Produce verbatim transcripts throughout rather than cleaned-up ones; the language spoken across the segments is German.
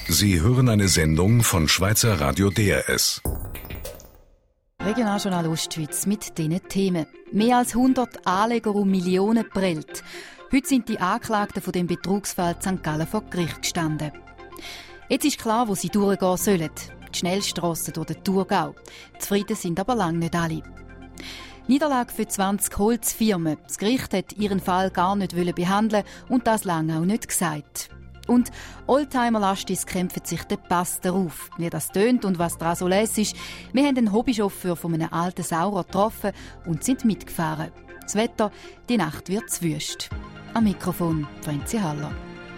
Sie hören eine Sendung von Schweizer Radio D R S. Regionaljournal Ostschweiz mit diesen Themen. Mehr als hundert Anleger um Millionen prellt. Heute sind die Anklagten von dem Betrugsfall Sankt Gallen vor Gericht gestanden. Jetzt ist klar, wo sie durchgehen sollen. Die Schnellstrasse durch den Thurgau. Zufrieden sind aber lange nicht alle. Niederlage für zwanzig Holzfirmen. Das Gericht hat ihren Fall gar nicht behandeln und das lange auch nicht gesagt. Und Oldtimer-Lastis kämpfen sich den Pass darauf. Wie das tönt und was daran so lässig ist. Wir haben einen Hobbychauffeur von einem alten Saurer getroffen und sind mitgefahren. Das Wetter, die Nacht wird zu wüst. Am Mikrofon Franzi Haller.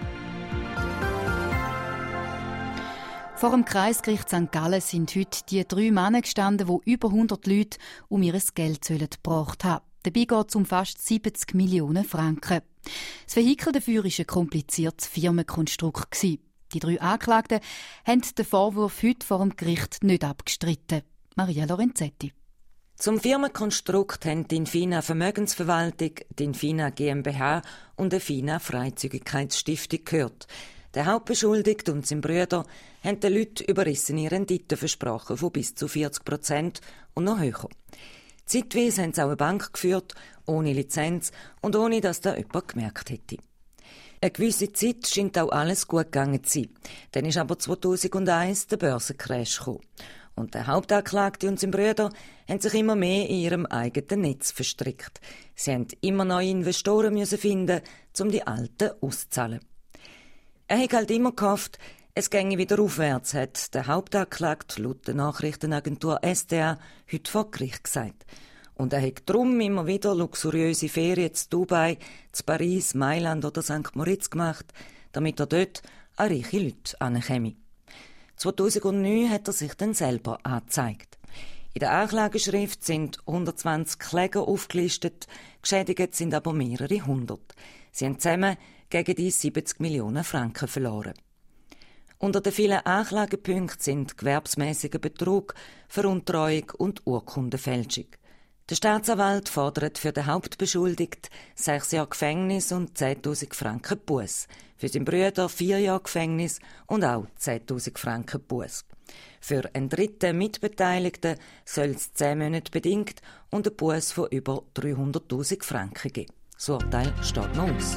Vor dem Kreisgericht Sankt Gallen sind heute die drei Männer gestanden, die über hundert Leute um ihr Geld gebracht haben. Dabei geht es um fast siebzig Millionen Franken. Das Vehikel dafür war ein kompliziertes Firmenkonstrukt. Die drei Anklagten haben den Vorwurf heute vor dem Gericht nicht abgestritten. Maria Lorenzetti. Zum Firmenkonstrukt haben die Infina Vermögensverwaltung, die Infina GmbH und die Infina Freizügigkeitsstiftung gehört. Der Hauptbeschuldigte und sein Bruder haben den Leuten überrissene Renditen versprochen von bis zu vierzig Prozent und noch höher. Zeitweise haben sie auch eine Bank geführt, ohne Lizenz und ohne, dass da jemand gemerkt hätte. Eine gewisse Zeit scheint auch alles gut gegangen zu sein. Dann ist aber zweitausendeins der Börsencrash gekommen. Und der Hauptanklagte und sein Bruder haben sich immer mehr in ihrem eigenen Netz verstrickt. Sie mussten immer neue Investoren finden, um die alten auszuzahlen. Er hat halt immer gehofft, es ginge wieder aufwärts, hat der Hauptanklagte laut der Nachrichtenagentur S D A heute vor Gericht gesagt. Und er hat darum immer wieder luxuriöse Ferien zu Dubai, zu Paris, Mailand oder Sankt Moritz gemacht, damit er dort an reiche Leute ankäme. zweitausendneun hat er sich dann selber angezeigt. In der Anklageschrift sind hundertzwanzig Kläger aufgelistet, geschädigt sind aber mehrere hundert. Sie haben zusammen gegen die siebzig Millionen Franken verloren. Unter den vielen Anklagepunkten sind gewerbsmäßiger Betrug, Veruntreuung und Urkundenfälschung. Der Staatsanwalt fordert für den Hauptbeschuldigten sechs Jahre Gefängnis und zehntausend Franken Buß. Für seinen Bruder vier Jahre Gefängnis und auch zehntausend Franken Buß. Für einen dritten Mitbeteiligten soll es zehn Monate bedingt und einen Buß von über dreihunderttausend Franken geben. Das Urteil steht noch aus.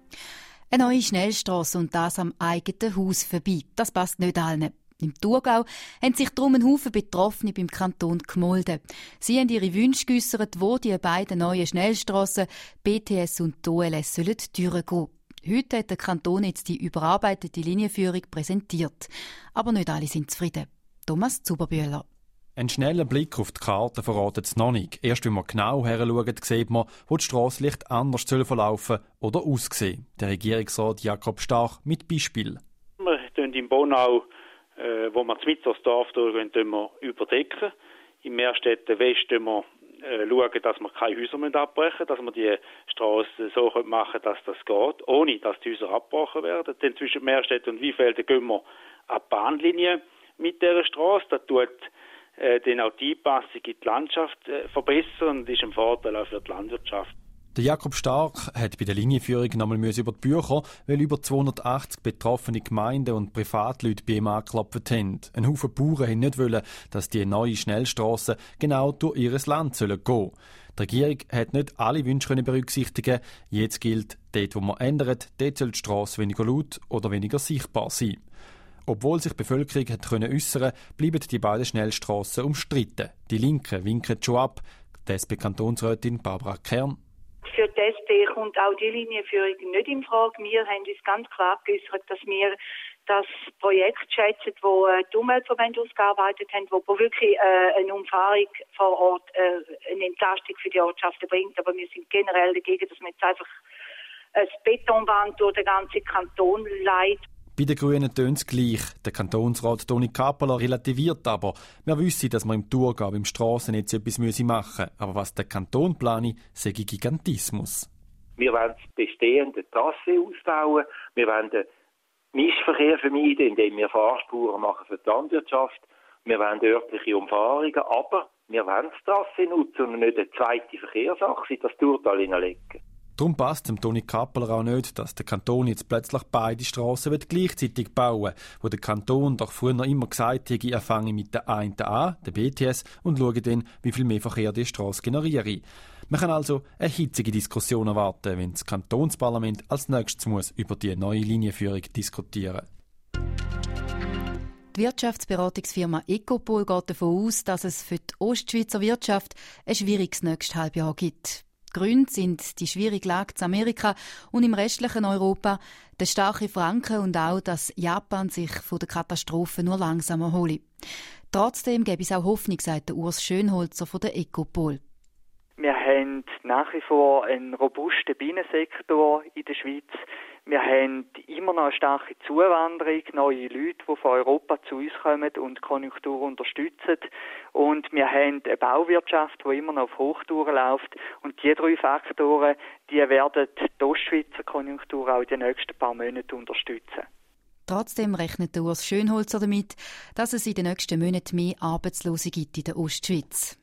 Eine neue Schnellstrasse und das am eigenen Haus vorbei. Das passt nicht allen. Im Thurgau haben sich darum ein Haufen Betroffene beim Kanton gemolden. Sie haben ihre Wünsche geäussert, wo die beiden neuen Schnellstrassen B T S und O L S sollen durchgehen. Heute hat der Kanton jetzt die überarbeitete Linienführung präsentiert. Aber nicht alle sind zufrieden. Thomas Zuberbühler. Ein schneller Blick auf die Karte verratet es noch nicht. Erst wenn man genau heranschauen, sieht man, wo die Strasse leicht anders verlaufen oder aussehen. Der Regierungsrat Jakob Stach mit Beispiel. Wir tun in Bonau, äh, wo wir mit das Dorf durchgehen, wir überdecken. Im Meerstädten West wir äh, schauen, dass wir keine Häuser abbrechen müssen, dass wir die Strasse so machen können, dass das geht, ohne dass die Häuser abgebrochen werden. Dann zwischen Meerstädten und Weinfelden gehen wir an die Bahnlinie mit dieser Strasse. Das tut äh, dann auch die Einpassung in die Landschaft äh, verbessern und ist ein Vorteil auch für die Landwirtschaft. Der Jakob Stark hat bei der Linienführung nochmal über die Bücher, weil über zweihundertachtzig betroffene Gemeinden und Privatleute bei ihm angeklopft haben. Ein Haufen Bauern haben nicht wollen, dass die neue Schnellstrasse genau durch ihr Land gehen sollen. Die Regierung hat nicht alle Wünsche berücksichtigen. Jetzt gilt, dort wo man ändert, dort soll die Strasse weniger laut oder weniger sichtbar sein. Obwohl sich die Bevölkerung hat können äussern, bleiben die beiden Schnellstrassen umstritten. Die Linken winken schon ab. Die S P-Kantonsrätin Barbara Kern. Für die S P kommt auch die Linienführung nicht in Frage. Wir haben uns ganz klar geäussert, dass wir das Projekt schätzen, das die Umweltverbände ausgearbeitet haben, wo wirklich äh, eine Umfahrung vor Ort äh, eine Entlastung für die Ortschaften bringt. Aber wir sind generell dagegen, dass man jetzt einfach ein Betonband durch den ganzen Kanton leitet. Bei den Grünen tönt es gleich. Der Kantonsrat Toni Kappeler relativiert aber. Wir wissen, dass man im Thurgau beim Strassennetz etwas machen müsse. Aber was der Kanton plane, sei Gigantismus. Wir wollen die bestehende Trasse ausbauen. Wir wollen den Mischverkehr vermeiden, indem wir Fahrspuren machen für die Landwirtschaft. Wir wollen örtliche Umfahrungen. Aber wir wollen die Trasse nutzen und nicht eine zweite Verkehrsachse, das Thurtal hineinlegen. Darum passt dem Toni Kappeler auch nicht, dass der Kanton jetzt plötzlich beide Strassen gleichzeitig bauen will, wo der Kanton doch früher immer gesagt hat, er fange mit der einen an, der B T S, und schaue dann, wie viel mehr Verkehr die Strasse generiere. Man kann also eine hitzige Diskussion erwarten, wenn das Kantonsparlament als nächstes muss über die neue Linienführung diskutieren. Die Wirtschaftsberatungsfirma Ecopol geht davon aus, dass es für die Ostschweizer Wirtschaft ein schwieriges nächstes Halbjahr gibt. Die Gründe sind die schwierige Lage in Amerika und im restlichen Europa, der starke Franken und auch, dass Japan sich von der Katastrophe nur langsam erhole. Trotzdem gäbe es auch Hoffnung, sagt Urs Schönholzer von der Ecopol. Wir haben nach wie vor einen robusten Bienensektor in der Schweiz. Wir haben immer noch eine starke Zuwanderung, neue Leute, die von Europa zu uns kommen und die Konjunktur unterstützen. Und wir haben eine Bauwirtschaft, die immer noch auf Hochtouren läuft. Und diese drei Faktoren, die werden die Ostschweizer Konjunktur auch in den nächsten paar Monaten unterstützen. Trotzdem rechnet Urs Schönholzer damit, dass es in den nächsten Monaten mehr Arbeitslose gibt in der Ostschweiz.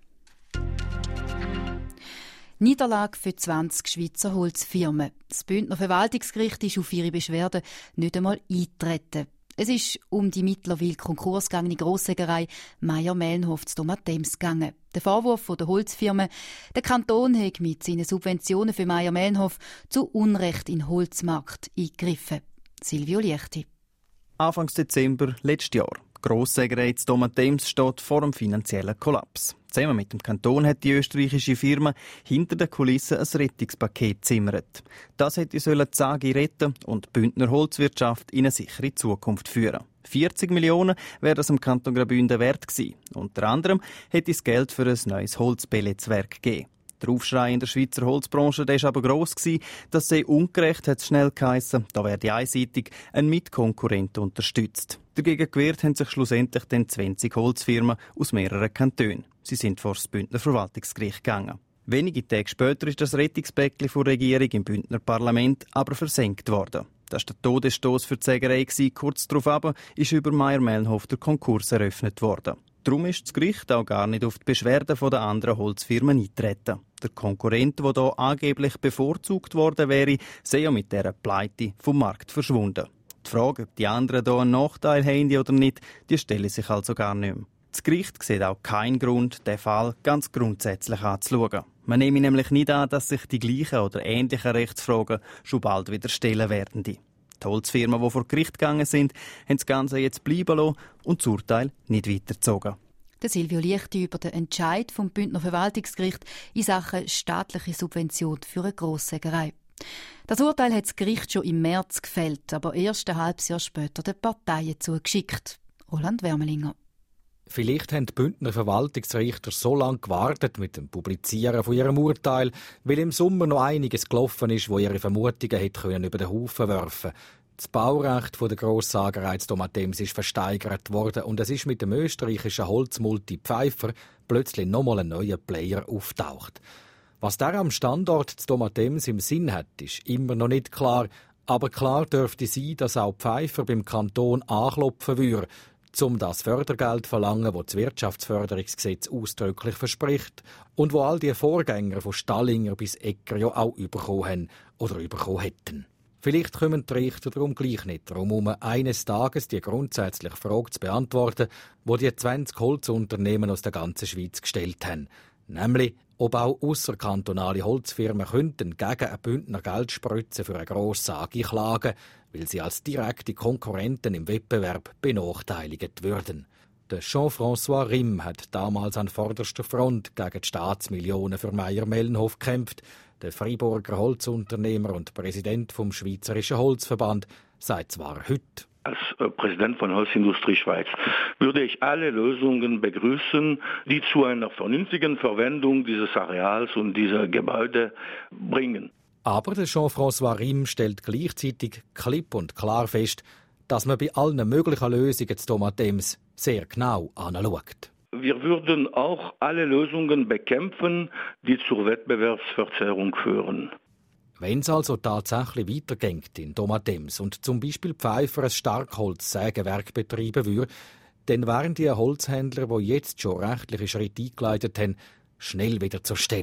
Niederlage für zwanzig Schweizer Holzfirmen. Das Bündner Verwaltungsgericht ist auf ihre Beschwerden nicht einmal eingetreten. Es ist um die mittlerweile konkursgegangene Grossägerei Mayr-Melnhof zu Domatems gegangen. Der Vorwurf der Holzfirmen, der Kanton hat mit seinen Subventionen für Mayr-Melnhof zu Unrecht in den Holzmarkt eingegriffen. Silvio Liechti. Anfang Dezember letztes Jahr. Die Grossägerei zu Domatems steht vor einem finanziellen Kollaps. Zusammen mit dem Kanton hat die österreichische Firma hinter den Kulissen ein Rettungspaket gezimmert. Das hätte die Sage retten und die Bündner Holzwirtschaft in eine sichere Zukunft führen. vierzig Millionen wäre das im Kanton Graubünden wert gewesen. Unter anderem hätte es Geld für ein neues Holzpelletswerk gegeben. Der Aufschrei in der Schweizer Holzbranche war aber gross, dass sei ungerecht, hat es schnell geheissen, da werde einseitig ein Mitkonkurrent unterstützt. Dagegen gewehrt haben sich schlussendlich dann zwanzig Holzfirmen aus mehreren Kantonen. Sie sind vor das Bündner Verwaltungsgericht gegangen. Wenige Tage später ist das Rettungspäckchen der Regierung im Bündner Parlament aber versenkt worden. Das war der Todesstoss für die Sägerei. Kurz darauf aber ist über Mayr-Melnhof der Konkurs eröffnet worden. Darum ist das Gericht auch gar nicht auf die Beschwerden der anderen Holzfirmen eingetreten. Der Konkurrent, der hier angeblich bevorzugt worden wäre, sei ja mit dieser Pleite vom Markt verschwunden. Die Frage, ob die anderen hier einen Nachteil haben oder nicht, die stelle sich also gar nicht mehr. Das Gericht sieht auch keinen Grund, den Fall ganz grundsätzlich anzuschauen. Man nehme nämlich nicht an, dass sich die gleichen oder ähnlichen Rechtsfragen schon bald wieder stellen werden. Die Holzfirmen, die vor Gericht gegangen sind, haben das Ganze jetzt bleiben lassen und das Urteil nicht weitergezogen. Der Silvio Liechti über den Entscheid vom Bündner Verwaltungsgericht in Sachen staatliche Subvention für eine Grossägerei. Das Urteil hat das Gericht schon im März gefällt, aber erst ein halbes Jahr später den Parteien zugeschickt. Roland Wermelinger. Vielleicht haben die Bündner Verwaltungsrichter so lange gewartet mit dem Publizieren von ihrem Urteil, weil im Sommer noch einiges gelaufen ist, wo ihre Vermutungen hätte über den Haufen werfen können. Das Baurecht der Grossägerei zu Domatems ist versteigert worden und es ist mit dem österreichischen Holzmulti Pfeiffer plötzlich nochmal ein neuer Player auftaucht. Was der am Standort zu Domatems im Sinn hat, ist immer noch nicht klar, aber klar dürfte sein, dass auch Pfeiffer beim Kanton anklopfen würde, um das Fördergeld zu verlangen, das das Wirtschaftsförderungsgesetz ausdrücklich verspricht und wo all die Vorgänger von Stallinger bis Egger ja auch bekommen haben oder bekommen hätten. Vielleicht kommen die Richter darum gleich nicht darum um, eines Tages die grundsätzliche Frage zu beantworten, die die zwanzig Holzunternehmen aus der ganzen Schweiz gestellt haben. Nämlich, ob auch ausserkantonale Holzfirmen könnten gegen eine Bündner Geldspritze für eine Grosssage klagen, weil sie als direkte Konkurrenten im Wettbewerb benachteiligt würden. Der Jean-François Rimm hat damals an vorderster Front gegen die Staatsmillionen für Mayr-Melnhof gekämpft. Der Freiburger Holzunternehmer und Präsident vom Schweizerischen Holzverband sagt zwar heute: Als Präsident von Holzindustrie Schweiz würde ich alle Lösungen begrüßen, die zu einer vernünftigen Verwendung dieses Areals und dieser Gebäude bringen. Aber der Jean-François Rimm stellt gleichzeitig klipp und klar fest, dass man bei allen möglichen Lösungen zu Domatems sehr genau anschaut. Wir würden auch alle Lösungen bekämpfen, die zur Wettbewerbsverzerrung führen. Wenn es also tatsächlich weitergeht in Domatems und zum Beispiel Pfeiffer ein Starkholzsägewerk betreiben würde, dann wären die Holzhändler, die jetzt schon rechtliche Schritte eingeleitet haben, schnell wieder zur Stelle.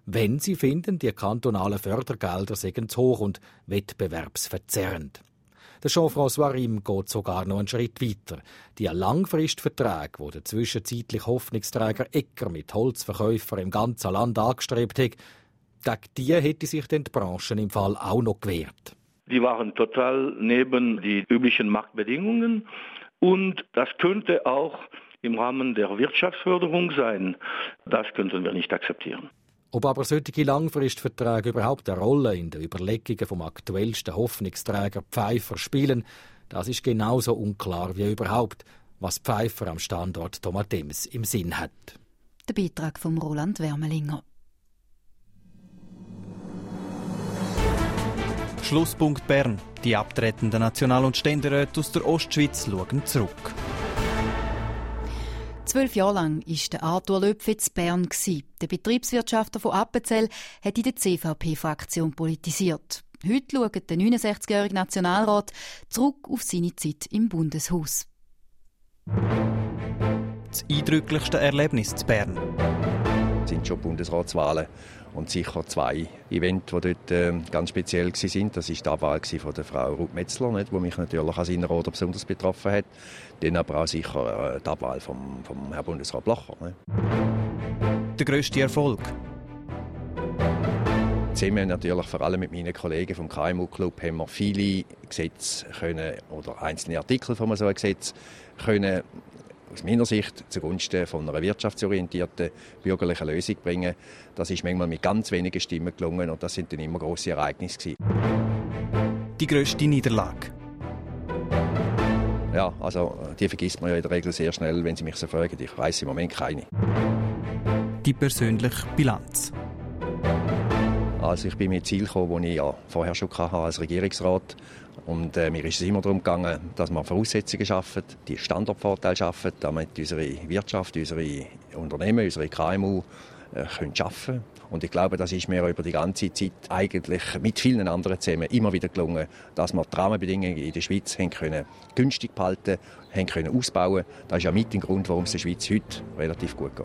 wenn sie finden, die kantonalen Fördergelder seien zu hoch und wettbewerbsverzerrend. Der Jean-François Riem geht sogar noch einen Schritt weiter. Die Langfristverträge, die der zwischenzeitliche Hoffnungsträger Ecker mit Holzverkäufern im ganzen Land angestrebt hat, gegen die hätte sich die Branche im Fall auch noch gewehrt. Die waren total neben die üblichen Marktbedingungen und das könnte auch im Rahmen der Wirtschaftsförderung sein. Das könnten wir nicht akzeptieren. Ob aber solche Langfristverträge überhaupt eine Rolle in den Überlegungen vom aktuellsten Hoffnungsträger Pfeiffer spielen, das ist genauso unklar wie überhaupt, was Pfeiffer am Standort Tomatems im Sinn hat. Der Beitrag von Roland Wermelinger. Schlusspunkt Bern. Die abtretenden National- und Ständeräte aus der Ostschweiz schauen zurück. Zwölf Jahre lang war der Arthur Löpfe in Bern. Der Betriebswirtschafter von Appenzell hat in der C V P-Fraktion politisiert. Heute schaut der neunundsechzigjährige Nationalrat zurück auf seine Zeit im Bundeshaus. Das eindrücklichste Erlebnis in Bern sind schon Bundesratswahlen und sicher zwei Events, die dort äh, ganz speziell waren. Das war die Abwahl von der Frau Ruth Metzler, die mich natürlich als Innerrhoder besonders betroffen hat. Dann aber auch sicher äh, die Abwahl vom, vom Herrn Bundesrat Blocher. Ne? Der grösste Erfolg? Zusammen natürlich, vor allem mit meinen Kollegen vom K M U-Club, haben wir viele Gesetze können, oder einzelne Artikel von so einem Gesetz können aus meiner Sicht zugunsten von einer wirtschaftsorientierten bürgerlichen Lösung bringen. Das ist manchmal mit ganz wenigen Stimmen gelungen und das sind dann immer grosse Ereignisse gewesen. Die grösste Niederlage? Ja, also die vergisst man ja in der Regel sehr schnell, wenn Sie mich so fragen. Ich weiss im Moment keine. Die persönliche Bilanz? Also ich bin mit Ziel gekommen, das ich ja vorher schon hatte als Regierungsrat. Und äh, mir ist es immer darum gegangen, dass wir Voraussetzungen schaffen, die Standortvorteile schaffen, damit unsere Wirtschaft, unsere Unternehmen, unsere K M U äh, können arbeiten. Und ich glaube, das ist mir über die ganze Zeit eigentlich mit vielen anderen zusammen immer wieder gelungen, dass wir die Rahmenbedingungen in der Schweiz haben können günstig behalten, haben können ausbauen. Das ist ja mit dem Grund, warum es der Schweiz heute relativ gut geht.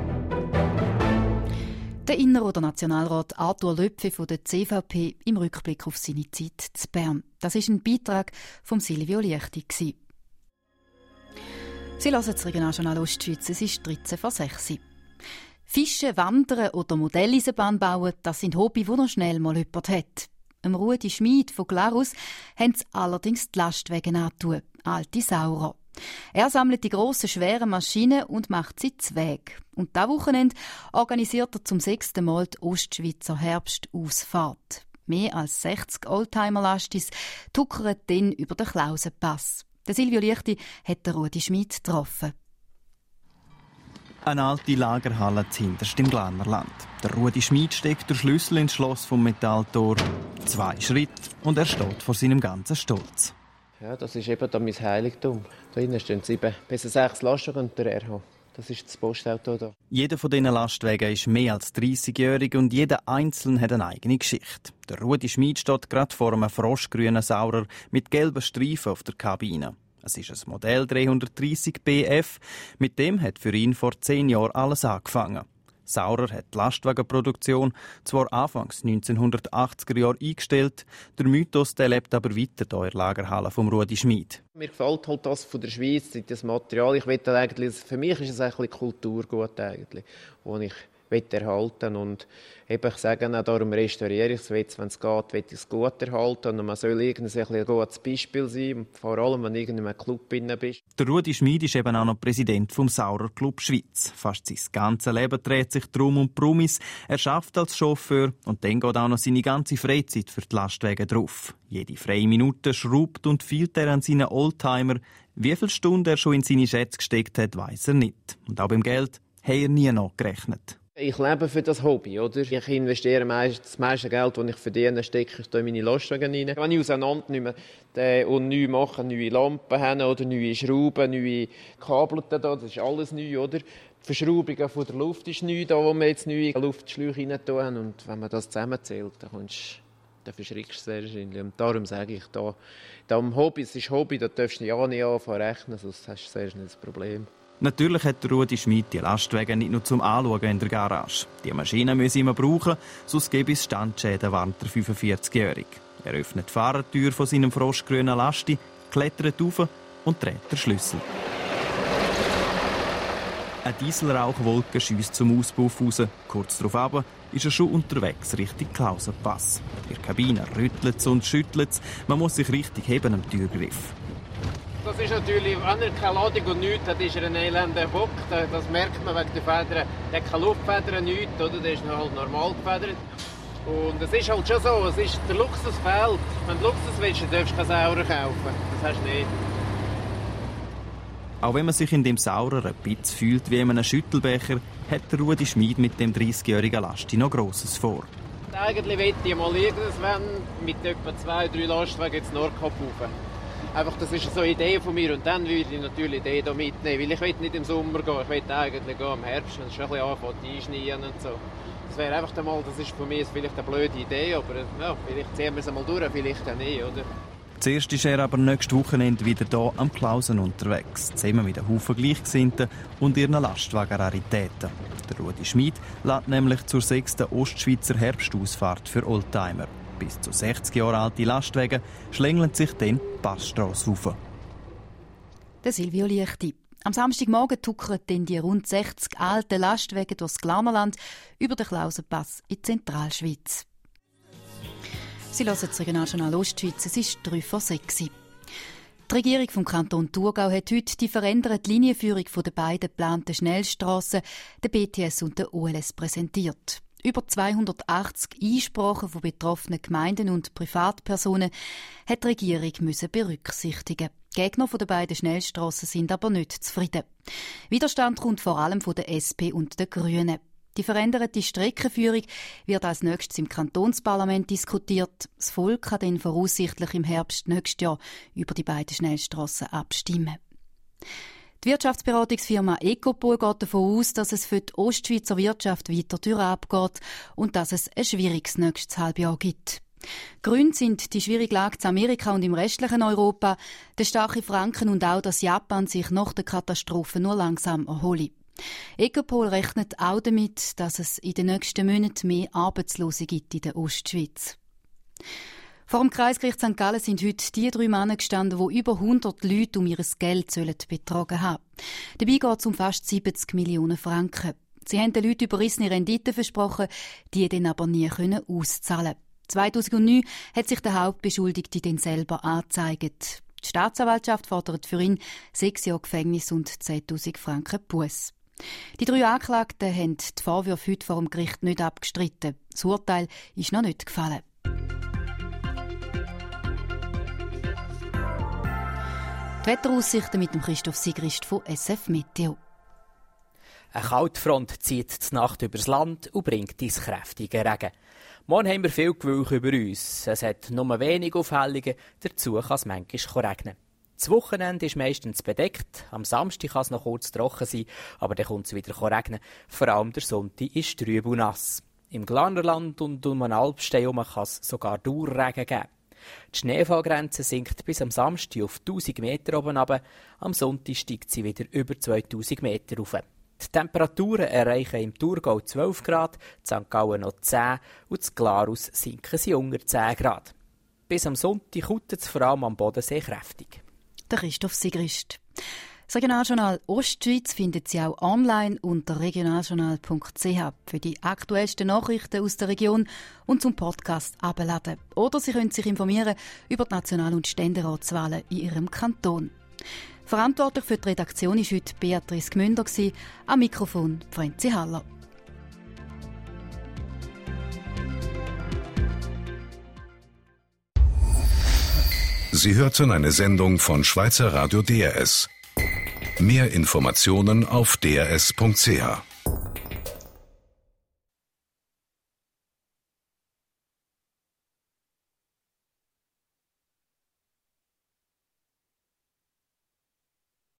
Der Innerrhoder Nationalrat Arthur Löpfe von der C V P im Rückblick auf seine Zeit zu Bern. Das ist ein Beitrag von Silvio Liechti. Sie hören das Regionaljournal Ostschweiz, es ist dreizehn vor sechs. Fischen, Wandern oder Modelleisenbahn bauen, das sind Hobby, die noch schnell mal jemand hat. Dem Rudi Schmid von Glarus haben sie allerdings die Lastwagen angetan, alte Saurer. Er sammelt die grossen, schweren Maschinen und macht sie zu Weg. Und dieses Wochenende organisiert er zum sechsten Mal die Ostschweizer Herbstausfahrt. Mehr als sechzig Oldtimer-Lastis tuckern dann über den Klausenpass. Der Silvio Liechti hat den Rudi Schmid getroffen. Eine alte Lagerhalle zuhinterst im Glarnerland. Der Rudi Schmid steckt den Schlüssel ins Schloss vom Metalltor. Zwei Schritte und er steht vor seinem ganzen Stolz. Ja, das ist eben da mein Heiligtum. Da hinten stehen sieben bis sechs Lastwagen und der R H. Das ist das Postauto da. Jeder von diesen Lastwagen ist mehr als dreißigjährig und jeder einzelne hat eine eigene Geschichte. Der Rudi Schmid steht gerade vor einem froschgrünen Saurer mit gelben Streifen auf der Kabine. Es ist ein Modell dreihundertdreissig B F. Mit dem hat für ihn vor zehn Jahren alles angefangen. Saurer hat die Lastwagenproduktion zwar anfangs neunzehnhundertachtziger Jahre eingestellt, der Mythos der lebt aber weiter hier in der Lagerhalle vom Rudi Schmid. Mir gefällt halt das von der Schweiz, das Material. Ich will eigentlich, für mich ist es ein bisschen Kulturgut eigentlich, wo ich erhalten und eben, ich sage auch darum restauriere ich es, wenn es geht, will ich es gut erhalten und man soll irgendwie ein gutes Beispiel sein, vor allem wenn du in einem Club drin bist. Der Rudi Schmid ist eben auch noch Präsident vom Saurer Club Schweiz. Fast sein ganzes Leben dreht sich drum um Promis. Er arbeitet als Chauffeur und dann geht auch noch seine ganze Freizeit für die Lastwagen drauf. Jede freie Minute schraubt und feilt er an seinen Oldtimer. Wie viele Stunden er schon in seine Schätze gesteckt hat, weiss er nicht. Und auch beim Geld hat er nie nachgerechnet. Ich lebe für das Hobby, oder? Ich investiere meist, das meiste Geld, das ich verdiene, stecke ich in meine Lastwagen rein. Wenn ich auseinandernehme und neu mache, neue Lampen haben oder neue Schrauben, neue Kabel, das ist alles neu, oder? Die Verschraubung von der Luft ist neu, da wo wir jetzt neue Luftschläuche rein tun. Und wenn man das zusammenzählt, dann kommst dann verschrickst du sehr wahrscheinlich. Und darum sage ich, da, da am Hobby, es ist Hobby, da darfst du ja nicht anfangen rechnen, sonst hast du sehr schnell das Problem. Natürlich hat Rudi Schmid die Lastwagen nicht nur zum Anschauen in der Garage. Die Maschine müssen immer brauchen, sonst gäbe es Standschäden, warnt der fünfundvierzigjährige. Er öffnet die Fahrertür von seinem frostgrünen Lasti, klettert rauf und dreht den Schlüssel. Eine Dieselrauchwolke schiesst zum Auspuff raus. Kurz darauf ist er schon unterwegs Richtung Klausenpass. In der Kabine rüttelt es und schüttelt es. Man muss sich richtig heben am Türgriff. Das ist natürlich, wenn er keine Ladung und nichts hat, ist er ein elender Bock. Das merkt man wegen der Federn. Er hat keine Luftfedern, nichts, oder? Der ist halt normal gefedert. Und es ist halt schon so, es ist, der Luxus fehlt. Wenn du Luxus willst, dann darfst du keinen Saurer kaufen. Das hast du nicht. Auch wenn man sich in dem Saurer ein bisschen fühlt wie in einem Schüttelbecher, hat der Rudi Schmid mit dem dreißigjährigen Lasti noch Grosses vor. Eigentlich möchte ich mal irgendwann mit etwa zwei, drei Lastwagen ins Nordkap rauf. Einfach, das ist so eine Idee von mir und dann würde ich natürlich die hier mitnehmen, weil ich will nicht im Sommer gehen, ich will eigentlich gehen im Herbst, wenn es schon ein bisschen anfängt einschneien und so. Das wäre einfach einmal, das ist für mich vielleicht eine blöde Idee, aber ja, vielleicht ziehen wir es einmal durch, vielleicht auch nicht, oder? Zuerst ist er aber nächstes Wochenende wieder hier am Klausen unterwegs, zusammen mit einem Haufen Gleichgesinnten und ihren Lastwagen-Raritäten. Der Rudi Schmid lädt nämlich zur sechsten Ostschweizer Herbstausfahrt für Oldtimer. Bis zu sechzig Jahre alte Lastwagen schlängeln sich dann die Passstrasse rauf. Der Silvio Liechti. Am Samstagmorgen tuckern dann die rund sechzig alten Lastwagen durchs Glarnerland über den Klausenpass in die Zentralschweiz. Sie hören das Regionaljournal Ostschweiz, es ist drei vor sechs. Die Regierung vom Kanton Thurgau hat heute die veränderte Linienführung der beiden geplanten Schnellstrassen, der B T S und der O L S, präsentiert. Über zweihundertachtzig Einsprachen von betroffenen Gemeinden und Privatpersonen hat die Regierung müssen berücksichtigen. Die Gegner der beiden Schnellstrassen sind aber nicht zufrieden. Widerstand kommt vor allem von der S P und den Grünen. Die veränderte Streckenführung wird als nächstes im Kantonsparlament diskutiert. Das Volk kann dann voraussichtlich im Herbst nächstes Jahr über die beiden Schnellstrassen abstimmen. Die Wirtschaftsberatungsfirma Ecopol geht davon aus, dass es für die Ostschweizer Wirtschaft weiter bergab geht und dass es ein schwieriges nächstes Halbjahr gibt. Gründe sind die schwierige Lage in Amerika und im restlichen Europa, der starke Franken und auch, dass Japan sich nach der Katastrophe nur langsam erhole. Ecopol rechnet auch damit, dass es in den nächsten Monaten mehr Arbeitslose gibt in der Ostschweiz. Vor dem Kreisgericht Sankt Gallen sind heute die drei Männer gestanden, die über hundert Leute um ihr Geld betrogen haben. Dabei geht es um fast siebzig Millionen Franken. Sie haben den Leuten überrissene Renditen versprochen, die dann aber nie auszahlen können. zweitausendneun hat sich der Hauptbeschuldigte dann selber angezeigt. Die Staatsanwaltschaft fordert für ihn sechs Jahre Gefängnis und zehntausend Franken Buß. Die drei Anklagten haben die Vorwürfe heute vor dem Gericht nicht abgestritten. Das Urteil ist noch nicht gefallen. Die Wetteraussichten mit dem Christoph Sigrist von S F Meteo. Eine Kaltfront zieht die Nacht übers Land und bringt uns kräftigen Regen. Morgen haben wir viel Gewölk über uns. Es hat nur wenig Aufhellungen, dazu kann es manchmal regnen. Das Wochenende ist meistens bedeckt, am Samstag kann es noch kurz trocken sein, aber dann kommt es wieder regnen. Vor allem der Sonntag ist trüb und nass. Im Glarnerland und um den Alpstein herum kann es sogar Dauerregen geben. Die Schneefallgrenze sinkt bis am Samstag auf tausend Meter oben runter, am Sonntag steigt sie wieder über zweitausend Meter rauf. Die Temperaturen erreichen im Thurgau zwölf Grad, in Sankt Gallen noch zehn und in Glarus sinken sie unter zehn Grad. Bis am Sonntag kutet es vor allem am Bodensee kräftig. Der Christoph Sigrist. Das Regionaljournal Ostschweiz findet Sie auch online unter regionaljournal punkt c h für die aktuellsten Nachrichten aus der Region und zum Podcast abladen. Oder Sie können sich informieren über die National- und Ständeratswahlen in Ihrem Kanton. Verantwortlich für die Redaktion war heute Beatrice Gmünder, am Mikrofon Franzi Haller. Sie hörten eine Sendung von Schweizer Radio D R S. Mehr Informationen auf d r s punkt c h.